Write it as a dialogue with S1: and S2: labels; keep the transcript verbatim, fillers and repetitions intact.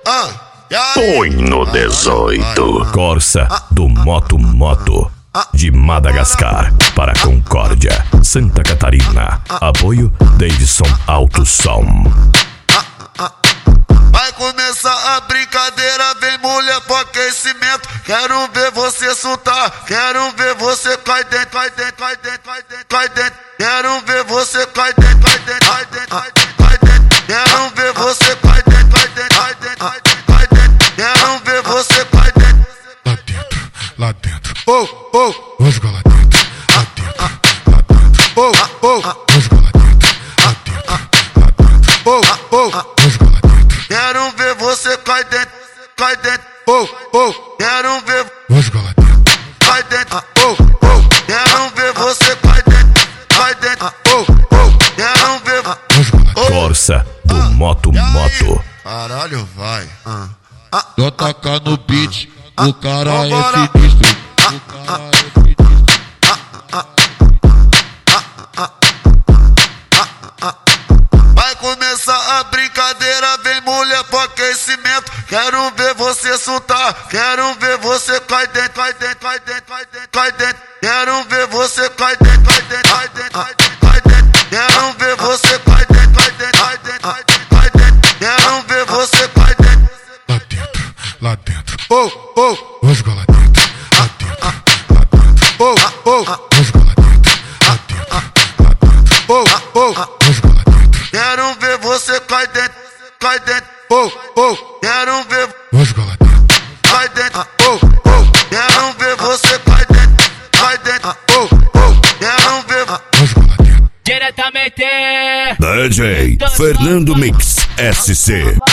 S1: Põe no dezoito.
S2: Corsa do Moto Moto de Madagascar para Concórdia, Santa Catarina. Apoio Davidson Auto Som.
S3: Vai começar a brincadeira, vem mulher pro aquecimento. Quero ver você soltar, quero ver você cai dentro, cai dentro, cai dentro, cai dentro, cai dentro. Quero ver você cai dentro, cai dentro, cai dentro, cai dentro, cai dentro. Quero ver você cai dentro, cai dentro, cai dentro, cai dentro, cai dentro. Quero ver você cai dentro.
S4: Lá dentro, lá dentro. Oh, oh, rasga lá dentro, lá dentro, lá dentro. Oh, oh, rasga lá dentro, lá dentro, lá dentro. Oh, oh, rasga lá dentro.
S3: Quero ver você cai dentro, cai dentro.
S4: Oh, oh,
S3: quero ver
S4: rasga lá dentro,
S3: cai dentro.
S4: oh, oh,
S3: Quero ver você cai dentro, cai dentro.
S4: oh, oh,
S3: Quero ver
S4: rasga lá dentro.
S2: Corsa do Moto Moto.
S3: Caralho, vai.
S5: Só tacar no beat, o cara é
S3: Vambora.
S5: sinistro. O cara é sinistro.
S3: Vai começar a brincadeira, vem mulher pro aquecimento. Quero ver você soltar, quero ver você cai dentro, cai dentro, cai dentro, cai dentro, cai dentro. Quero ver você cai dentro, cai dentro, cai dentro, cai dentro, cai dentro. Quero ver você cai dentro, cai dentro, cai dentro, cai dentro, cai dentro. Quero ver você cai dentro.
S4: Lá dentro, lá dentro. Oh, oh, rasga lá dentro, lá dentro, lá dentro. Oh, oh, rasga lá dentro, lá dentro, lá dentro. Oh, oh, rasga lá dentro.
S3: Quero ver você cai dentro, cai dentro.
S4: Oh, oh,
S3: Quero ver
S4: rasga lá dentro.
S3: cai dentro.
S4: Oh, oh,
S3: Quero ver você cai dentro, cai dentro.
S4: oh, oh,
S3: Quero ver
S4: rasga lá dentro.
S6: Diretamente
S2: D J Fernando Mix S C.